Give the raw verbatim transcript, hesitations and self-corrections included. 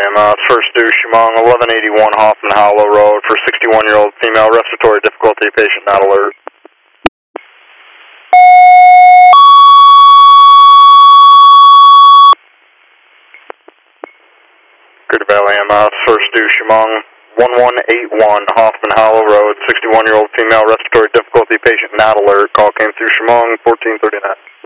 uh, first due Chemung, eleven eighty-one Hoffman Hollow Road for sixty-one-year-old female, respiratory difficulty, patient not alert. Crater Valley M S, first due Chemung, eleven eighty-one Hoffman Hollow Road, sixty-one-year-old female, respiratory difficulty, patient not alert. Call came through Chemung, fourteen thirty-nine.